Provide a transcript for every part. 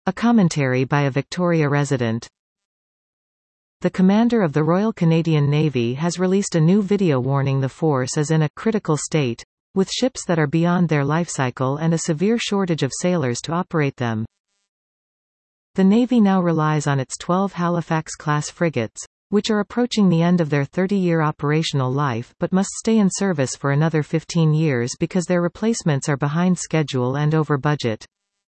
A commentary by a Victoria resident. The commander of the Royal Canadian Navy has released a new video warning the force is in a critical state, with ships that are beyond their life cycle and a severe shortage of sailors to operate them. The Navy now relies on its 12 Halifax-class frigates, which are approaching the end of their 30-year operational life but must stay in service for another 15 years because their replacements are behind schedule and over budget.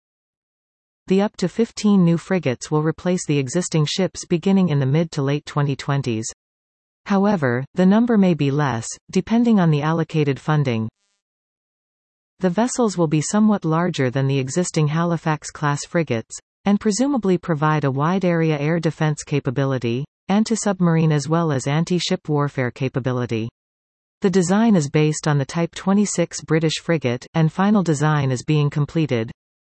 The up to 15 new frigates will replace the existing ships beginning in the mid to late 2020s. However, the number may be less, depending on the allocated funding. The vessels will be somewhat larger than the existing Halifax-class frigates, and presumably provide a wide-area air defense capability, anti-submarine as well as anti-ship warfare capability. The design is based on the Type 26 British frigate, and final design is being completed.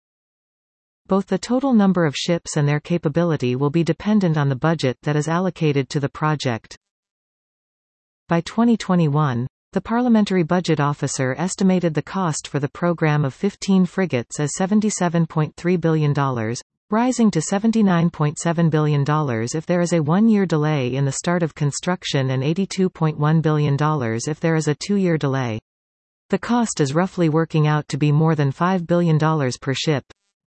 Both the total number of ships and their capability will be dependent on the budget that is allocated to the project. By 2021, the Parliamentary Budget Officer estimated the cost for the program of 15 frigates as $77.3 billion, rising to $79.7 billion if there is a one-year delay in the start of construction and $82.1 billion if there is a two-year delay. The cost is roughly working out to be more than $5 billion per ship.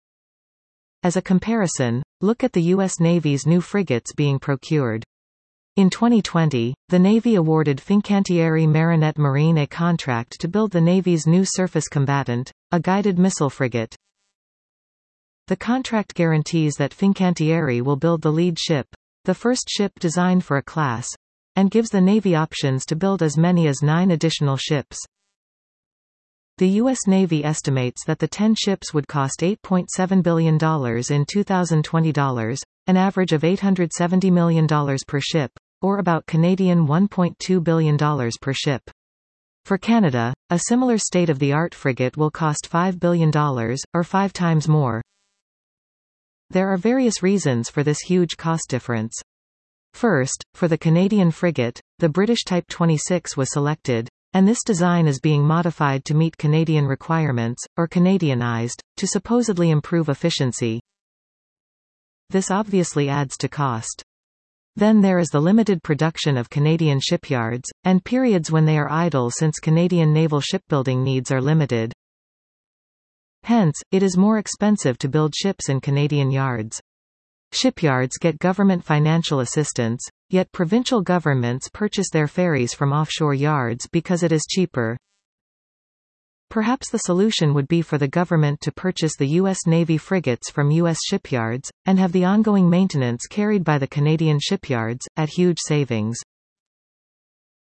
As a comparison, look at the U.S. Navy's new frigates being procured. In 2020, the Navy awarded Fincantieri Marinette Marine a contract to build the Navy's new surface combatant, a guided missile frigate. The contract guarantees that Fincantieri will build the lead ship, the first ship designed for a class, and gives the Navy options to build as many as 9 additional ships. The U.S. Navy estimates that the 10 ships would cost $8.7 billion in 2020 dollars, an average of $870 million per ship, or about Canadian $1.2 billion per ship. For Canada, a similar state-of-the-art frigate will cost $5 billion, or 5 times more. There are various reasons for this huge cost difference. First, for the Canadian frigate, the British Type 26 was selected, and this design is being modified to meet Canadian requirements, or Canadianized, to supposedly improve efficiency. This obviously adds to cost. Then there is the limited production of Canadian shipyards, and periods when they are idle since Canadian naval shipbuilding needs are limited. Hence, it is more expensive to build ships in Canadian yards. Shipyards get government financial assistance, yet provincial governments purchase their ferries from offshore yards because it is cheaper. Perhaps the solution would be for the government to purchase the U.S. Navy frigates from U.S. shipyards, and have the ongoing maintenance carried by the Canadian shipyards, at huge savings.